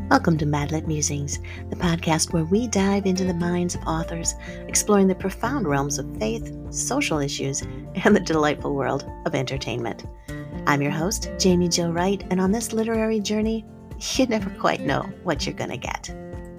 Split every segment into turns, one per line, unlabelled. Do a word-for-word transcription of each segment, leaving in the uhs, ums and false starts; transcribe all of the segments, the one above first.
Welcome to Madlit Musings, the podcast where we dive into the minds of authors, exploring the profound realms of faith, social issues, and the delightful world of entertainment. I'm your host, Jamie Jo Wright, and on this literary journey, you never quite know what you're going to get.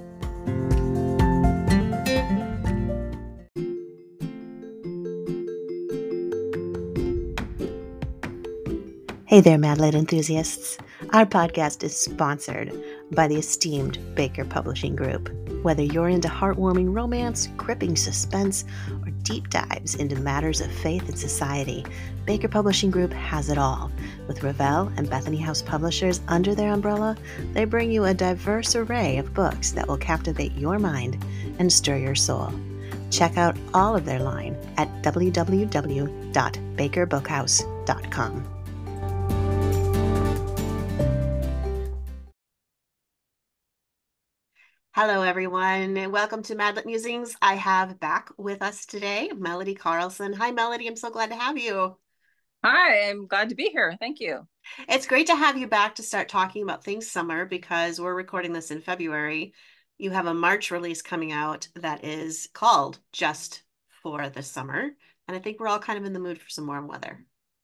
Hey there, Madlit enthusiasts. Our podcast is sponsored by the esteemed Baker Publishing Group. Whether you're into heartwarming romance, gripping suspense, or deep dives into matters of faith and society, Baker Publishing Group has it all. With Revell and Bethany House publishers under their umbrella, they bring you a diverse array of books that will captivate your mind and stir your soul. Check out all of their line at w w w dot baker bookhouse dot com. Hello, everyone, and welcome to Madlit Musings. I have back with us today Melody Carlson. Hi, Melody. I'm so glad to have you.
Hi, I'm glad to be here. Thank you.
It's great to have you back to start talking about things summer because we're recording this in February. You have a March release coming out that is called Just for the Summer, and I think we're all kind of in the mood for some warm weather.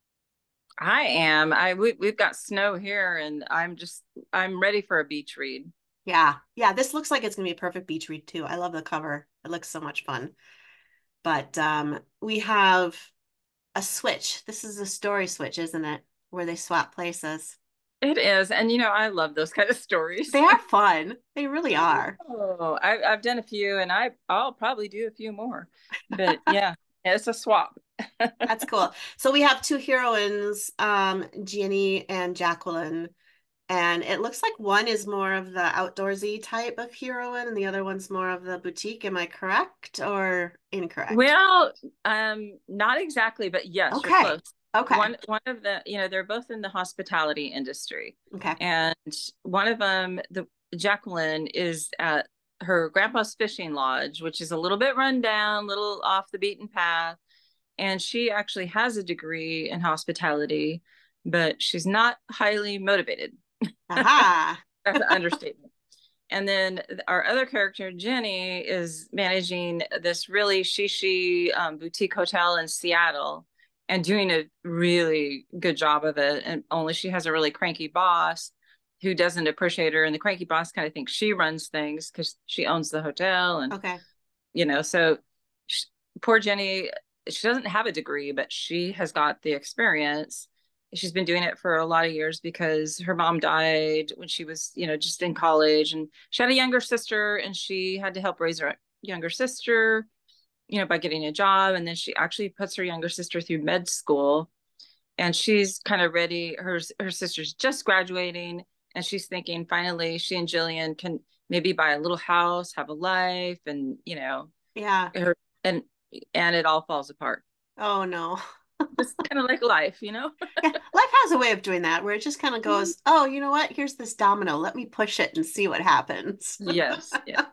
I am. I we, we've got snow here, and I'm just I'm ready for a beach read.
Yeah, yeah, this looks like it's going to be a perfect beach read too. I love the cover. It looks so much fun. But um, we have a switch. This is a story switch, isn't it? Where they swap places.
It is, and you know I love those kind of stories.
They are fun. They really are.
Oh, I, I've done a few, and I I'll probably do a few more. But yeah, it's a swap.
That's cool. So we have two heroines, um, Ginny and Jacqueline. And it looks like one is more of the outdoorsy type of heroine and the other one's more of the boutique. Am I correct or incorrect?
Well, um, not exactly, but yes, you're
Okay.
close.
Okay.
One one of the, you know, they're both in the hospitality industry.
Okay.
And one of them, the Jacqueline, is at her grandpa's fishing lodge, which is a little bit run down, little off the beaten path. And she actually has a degree in hospitality, but she's not highly motivated.
Aha.
That's an understatement. And then our other character, Jenny, is managing this really shishi um, boutique hotel in Seattle and doing a really good job of it. And only she has a really cranky boss who doesn't appreciate her. And the cranky boss kind of thinks she runs things because she owns the hotel. And,
Okay.
you know, so she, poor Jenny, she doesn't have a degree, but she has got the experience. She's been doing it for a lot of years because her mom died when she was, you know, just in college, and she had a younger sister and she had to help raise her younger sister, you know, by getting a job. And then she actually puts her younger sister through med school, and she's kind of ready. Her, her sister's just graduating, and she's thinking finally she and Jillian can maybe buy a little house, have a life, and, you know,
yeah.
Her, and, and it all falls apart.
Oh, no.
It's kind of like life, you know?
Yeah, life has a way of doing that where it just kind of goes, oh, you know what? Here's this domino. Let me push it and see what happens.
Yes. Yeah.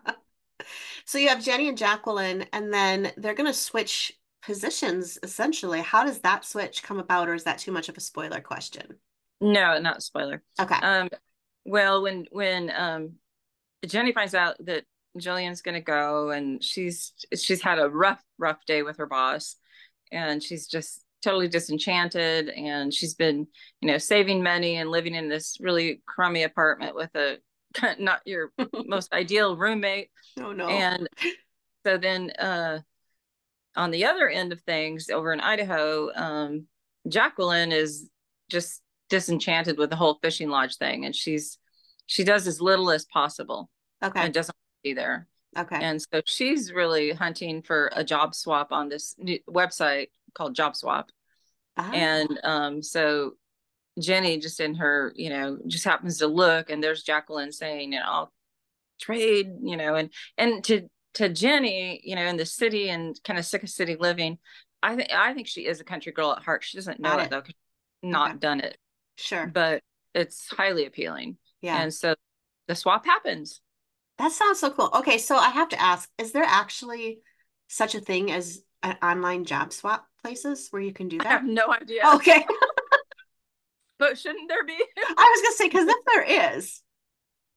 So you have Jenny and Jacqueline, and then they're going to switch positions essentially. How does that switch come about, or is that too much of a spoiler question?
No, not spoiler.
Okay.
Um, well, when when um, Jenny finds out that Jillian's going to go, and she's she's had a rough rough day with her boss, and she's just totally disenchanted, and she's been, you know, saving money and living in this really crummy apartment with a not your most ideal roommate.
Oh no.
And so then uh on the other end of things over in Idaho, um Jacqueline is just disenchanted with the whole fishing lodge thing, and she's she does as little as possible.
Okay.
And doesn't be there.
Okay.
And so she's really hunting for a job swap on this new website called Job Swap. Ah. And um, so Jenny just in her, you know, just happens to look, and there's Jacqueline saying, you know, I'll trade, you know, and and to to Jenny, you know, in the city and kind of sick of city living, I think I think she is a country girl at heart. She doesn't know Got it, it though, because she's not okay. done it.
Sure.
But it's highly appealing.
Yeah.
And so the swap happens.
That sounds so cool. Okay, so I have to ask, is there actually such a thing as an online job swap places where you can do that?
I have no idea.
Okay.
But shouldn't there be?
I was going to say, because if there is,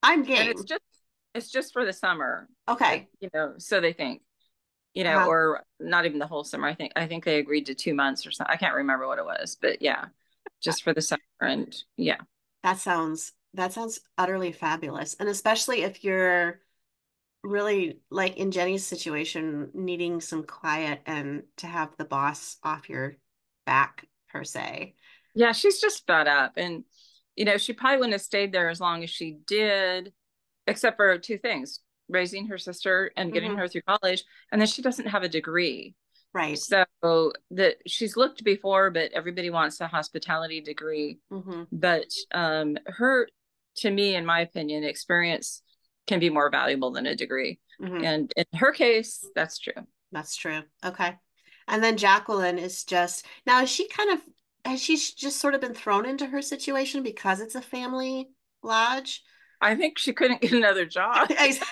I'm
And it's
game.
just it's just for the summer. uh,
Okay.
You know, so they think, you know,
Uh-huh.
or not even the whole summer. I think I think they agreed to two months or something. I can't remember what it was, but yeah, just for the summer. And yeah.
That sounds that sounds utterly fabulous. And especially if you're really like in Jenny's situation, needing some quiet and to have the boss off your back per se.
Yeah, she's just fed up. And, you know, she probably wouldn't have stayed there as long as she did, except for two things, raising her sister and getting
Hmm.
her through college. And then she doesn't have a degree.
Right.
So that she's looked before, but everybody wants a hospitality degree.
Hmm.
But um, her, to me, in my opinion, experience can be more valuable than a degree.
Hmm.
And in her case, that's true.
That's true. Okay. And then Jacqueline is just now, is she kind of has she just sort of been thrown into her situation because it's a family lodge?
I think she couldn't get another job.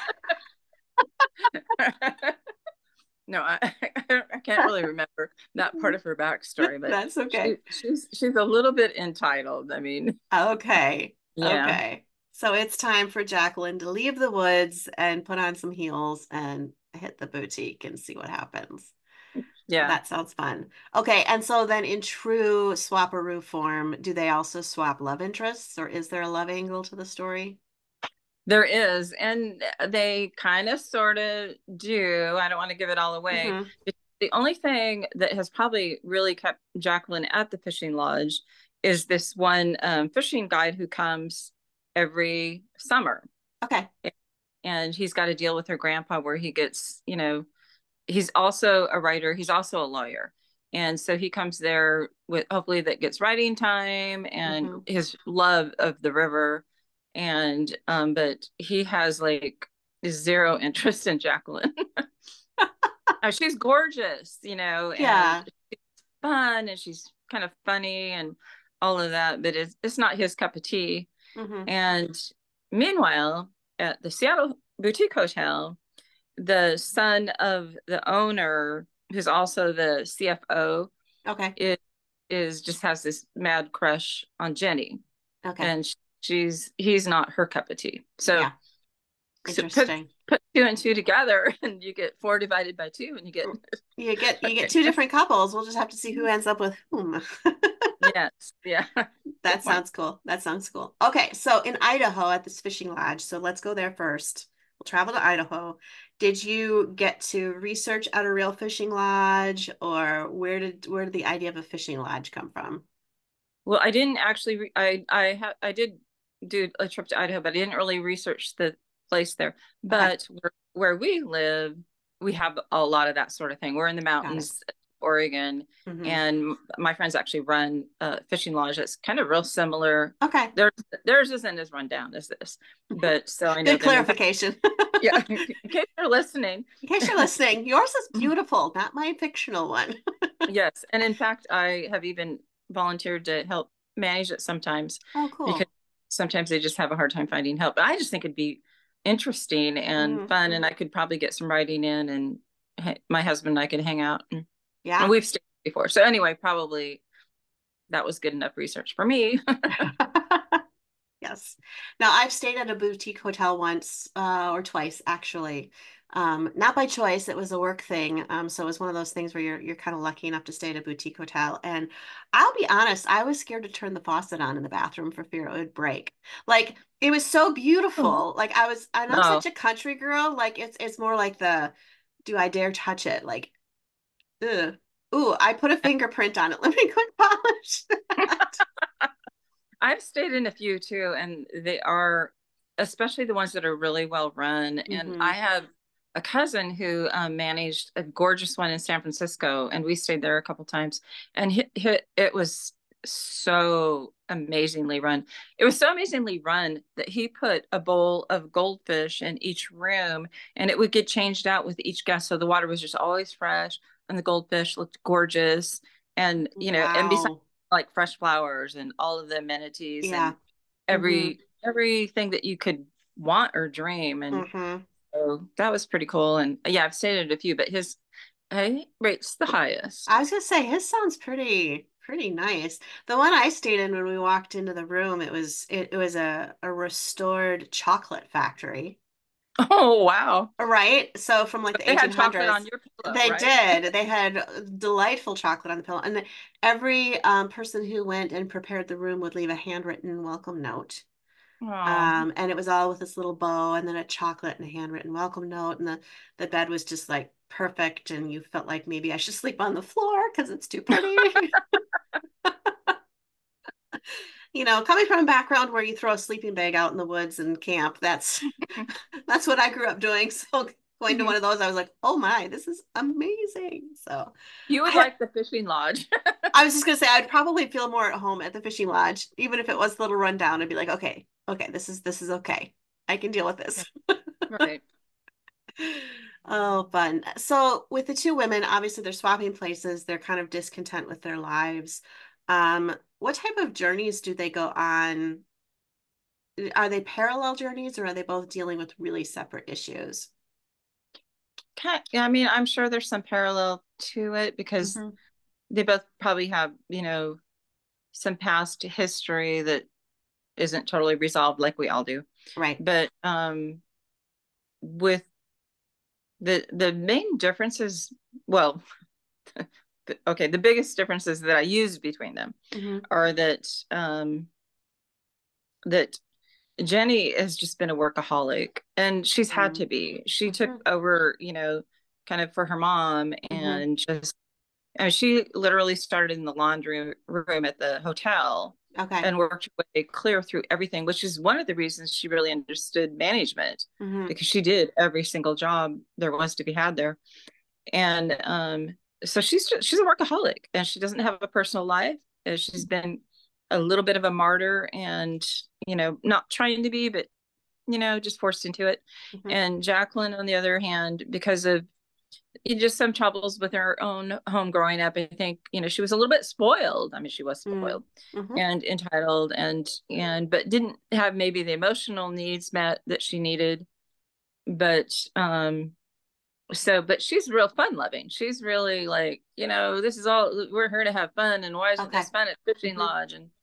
No, I, I can't really remember that part of her backstory, but
That's okay.
she she's she's a little bit entitled. I mean,
Okay.
yeah,
Okay. So it's time for Jacqueline to leave the woods and put on some heels and hit the boutique and see what happens.
yeah.
That sounds fun. Okay, and so then in true swaparoo form, do they also swap love interests, or is there a love angle to the story?
There is, and they kind of sort of do. I don't want to give it all away.
Hmm.
The only thing that has probably really kept Jacqueline at the fishing lodge is this one um, fishing guide who comes every summer.
Okay.
And he's got to deal with her grandpa where he gets, you know, he's also a writer, he's also a lawyer. And so he comes there with hopefully that gets writing time and
Hmm.
his love of the river. And um, but he has like zero interest in Jacqueline. Now, she's gorgeous, you know, and
Yeah.
she's fun and she's kind of funny and all of that, but it's it's not his cup of tea.
Hmm.
And meanwhile, at the Seattle Boutique Hotel, the son of the owner, who's also the C F O,
Okay.
is, is just has this mad crush on Jenny,
Okay.
and she's he's not her cup of tea. So,
Yeah.
so put
Interesting.
put two and two together, and you get four divided by two, and you get
You get you get
okay.
two different couples. We'll just have to see who ends up with whom.
Yes, yeah,
That
good point.
sounds cool. That sounds cool. Okay, so in Idaho at this fishing lodge, so let's go there first. We'll travel to Idaho. Did you get to research at a real fishing lodge, or where did where did the idea of a fishing lodge come from?
Well, I didn't actually. Re- I I ha- I did do a trip to Idaho, but I didn't really research the place there.
Okay,
But where, where we live, we have a lot of that sort of thing. We're in the
got it.
mountains, Oregon,
Hmm.
and my friends actually run a fishing lodge that's kind of real similar.
Okay,
Theirs theirs isn't as run down as this, but so I know
good
them. In fact,
clarification.
yeah, in case you're listening.
In case you're listening, yours is beautiful, not my fictional one.
Yes, and in fact, I have even volunteered to help manage it sometimes
Oh,
because
cool.
sometimes they just have a hard time finding help. But I just think it'd be interesting and
Hmm.
fun, and I could probably get some writing in, and my husband and I could hang out. And, and
Yeah.
we've stayed before, so anyway, probably that was good enough research for me.
Yes. Now, I've stayed at a boutique hotel once, uh, or twice actually. Um, not by choice, it was a work thing. Um, so it was one of those things where you're you're kind of lucky enough to stay at a boutique hotel. And I'll be honest, I was scared to turn the faucet on in the bathroom for fear it would break. Like it was so
Oh,
beautiful. Like I was, and I'm
oh,
such a country girl. Like it's it's more like the, do I dare touch it? Like, ugh. Ooh, I put a fingerprint on it. Let me quick polish that.
I've stayed in a few too, and they are, especially the ones that are really well run. And
Hmm.
I have a cousin who um, managed a gorgeous one in San Francisco, and we stayed there a couple times. And he, he, it was so amazingly run. It was so amazingly run that he put a bowl of goldfish in each room, and it would get changed out with each guest. So the water was just always fresh, and the goldfish looked gorgeous. And you know, and besides
Wow.
like fresh flowers and all of the amenities
Yeah.
and
Hmm.
every everything that you could want or dream. And
Hmm.
so that was pretty cool. And yeah, I've stayed at a few, but his I rates the
I
highest.
was gonna say his sounds pretty pretty nice. The one I stayed in when we walked into the room, it was it, it was a, a restored chocolate factory.
Oh, wow.
Right? So from like
But
the
they had chocolate on
eighteen hundreds,
your pillow,
they
right?
did. They had delightful chocolate on the pillow. And every um, person who went and prepared the room would leave a handwritten welcome note.
Oh,
Um, and it was all with this little bow and then a chocolate and a handwritten welcome note. And the, the bed was just like perfect. And you felt like maybe I should sleep on the floor because it's too pretty. You know, coming from a background where you throw a sleeping bag out in the woods and camp, that's that's what I grew up doing. So going to one of those, I was like, oh my, this is amazing. So
you would
I
like the fishing lodge.
I was just gonna say I'd probably feel more at home at the fishing lodge, even if it was a little rundown. I'd be like, okay, okay, this is this is okay. I can deal with this.
Right.
Oh, fun. So with the two women, obviously they're swapping places. They're kind of discontent with their lives. Um, what type of journeys do they go on? Are they parallel journeys or are they both dealing with really separate issues?
Kind yeah, I mean, I'm sure there's some parallel to it because
Hmm.
they both probably have, you know, some past history that isn't totally resolved like we all do.
Right.
But um with the the main differences, well, okay, the biggest differences that I used between them
Hmm.
are that um that Jenny has just been a workaholic and she's had to be. She took
Hmm.
over, you know, kind of for her mom
Hmm.
and just and she literally started in the laundry room at the hotel
Okay.
and worked her way clear through everything, which is one of the reasons she really understood management
Hmm.
because she did every single job there was to be had there. And um, so she's just, she's a workaholic and she doesn't have a personal life. And she's been a little bit of a martyr and, you know, not trying to be, but, you know, just forced into it.
Hmm.
And Jacqueline, on the other hand, because of just some troubles with her own home growing up, I think, you know, she was a little bit spoiled. I mean, she was spoiled
Hmm.
and entitled and, and, but didn't have maybe the emotional needs met that she needed. But, um, so but she's real fun loving. She's really like, you know, this is all we're here to have fun and why isn't
Okay.
this fun at fishing
Hmm.
lodge? And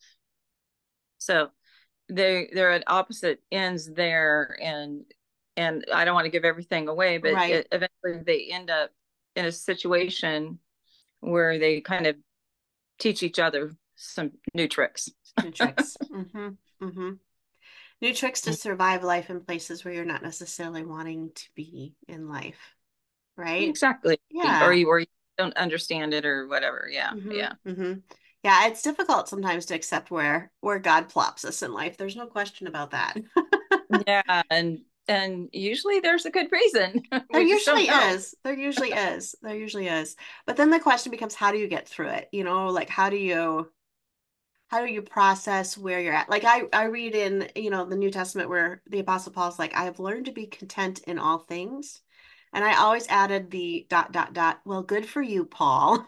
so they they're at opposite ends there. and and I don't want to give everything away, but
Right.
it, eventually they end up in a situation where they kind of teach each other some new tricks.
New tricks. Hmm. Hmm. New tricks to survive life in places where you're not necessarily wanting to be in life, right?
Exactly. Or
Yeah.
you or you don't understand it or whatever. Yeah,
Hmm.
yeah.
Hmm. Yeah, it's difficult sometimes to accept where where God plops us in life. There's no question about that.
Yeah, and and usually there's a good reason.
There
We just
usually
don't know.
is. There usually is. There usually is. But then the question becomes, how do you get through it? You know, like how do you how do you process where you're at? Like I I read in, you know, the New Testament where the Apostle Paul's like, I have learned to be content in all things. And I always added the dot dot dot, well, good for you, Paul,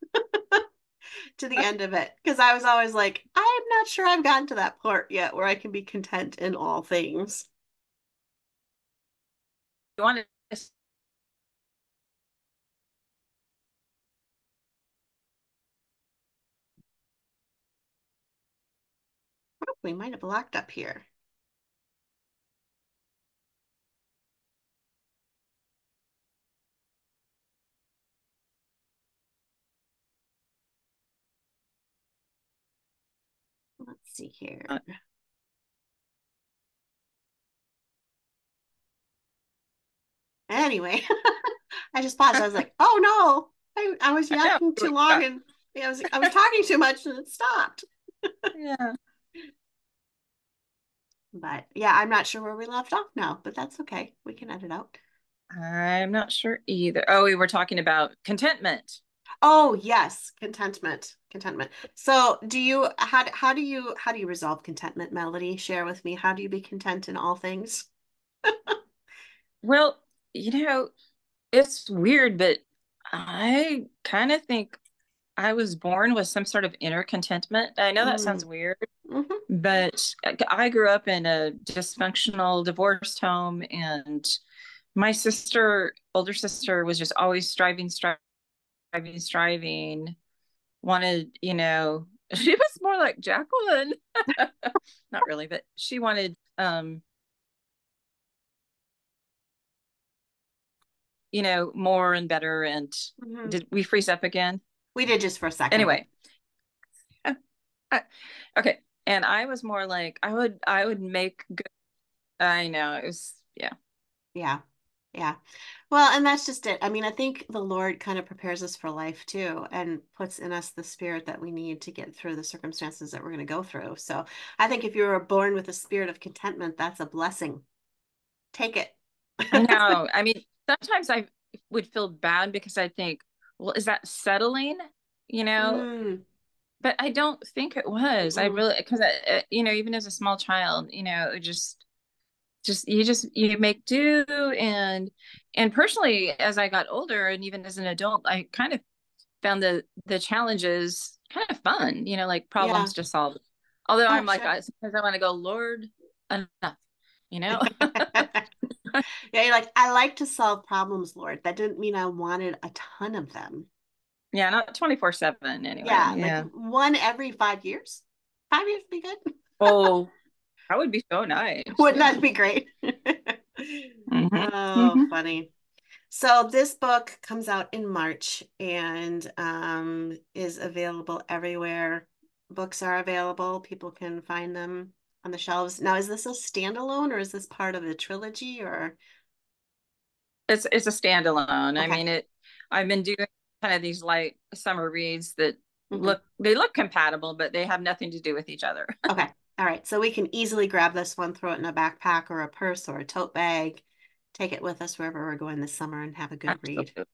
to the end of it. Because I was always like, I'm not sure I've gotten to that part yet where I can be content in all things.
You want to
Oh, we might have locked up here. Let's see here.
uh,
Anyway, I just paused. I was like, oh no, I, I was
I know.
yakking too long and I was I was talking too much and it stopped.
Yeah.
But yeah, I'm not sure where we left off now, but that's okay. We can edit out.
I'm not sure either. Oh, we were talking about contentment.
Oh, yes, contentment. Contentment. So, do you how how do you how do you resolve contentment, Melody? Share with me. How do you be content in all things?
Well, you know, it's weird, but I kind of think I was born with some sort of inner contentment. I know that sounds
Mm.
weird,
Hmm.
but I grew up in a dysfunctional divorced home, and my sister, older sister, was just always striving, striving, striving, wanted, you know, she was more like Jacqueline. Not really, but she wanted, um, you know, more and better. And
Mhm.
did we freeze up again?
We did just for a second.
Anyway. Okay. And I was more like, I would, I would make good. I know it was, yeah.
Yeah. Yeah. Well, and that's just it. I mean, I think the Lord kind of prepares us for life too, and puts in us the spirit that we need to get through the circumstances that we're going to go through. So I think if you were born with a spirit of contentment, that's a blessing. Take it.
I know. I mean, sometimes I would feel bad because I think, well, is that settling? You know,
Mm,
but I don't think it was. I
mm-mm.
really, because, you know, even as a small child, you know, it just, just, you just, you make do. And, and personally, as I got older and even as an adult, I kind of found the, the challenges kind of fun, you know, like
Yeah.
problems to solve. Although
Oh,
I'm like,
sure.
I, sometimes I want to go, Lord, enough, you know?
Yeah, you're like, I like to solve problems, Lord. That didn't mean I wanted a ton of them.
Yeah, not twenty-four seven anyway.
Yeah, like
Yeah.
one every five years. Five years would be good.
Oh, that would be so nice.
Wouldn't
Yeah.
that be great?
hmm
Oh,
hmm
funny. So this book comes out in March and um, is available everywhere. Books are available. People can find them on the shelves. Now, is this a standalone or is this part of a trilogy or?
It's it's a standalone. I
Okay.
mean, it. I've been doing kind of these light summer reads that
hmm
look they look compatible, but they have nothing to do with each other.
Okay. All right. So we can easily grab this one, throw it in a backpack or a purse or a tote bag, take it with us wherever we're going this summer and have a good read.
Absolutely.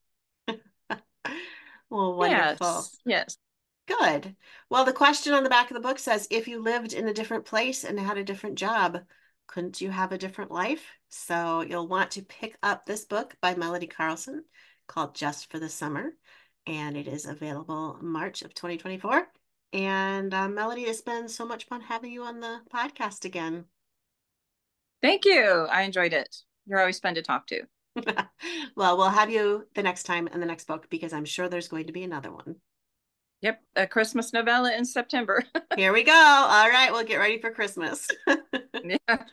Well, wonderful.
Yes. Yes.
Good. Well, the question on the back of the book says, if you lived in a different place and had a different job, couldn't you have a different life? So you'll want to pick up this book by Melody Carlson called Just for the Summer, and it is available March of twenty twenty-four. And uh, Melody, it's been so much fun having you on the podcast again.
Thank you. I enjoyed it. You're always fun to talk to.
Well, we'll have you the next time in the next book because I'm sure there's going to be another one.
Yep, a Christmas novella in September.
Here we go. All right, we'll get ready for Christmas.
Yeah.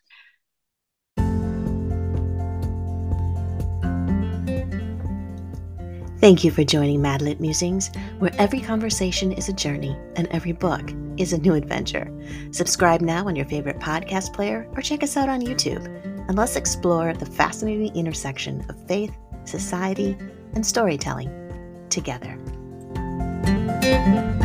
Thank you for joining Madlit Musings, where every conversation is a journey and every book is a new adventure. Subscribe now on your favorite podcast player or check us out on YouTube, and let's explore the fascinating intersection of faith, society, and storytelling together.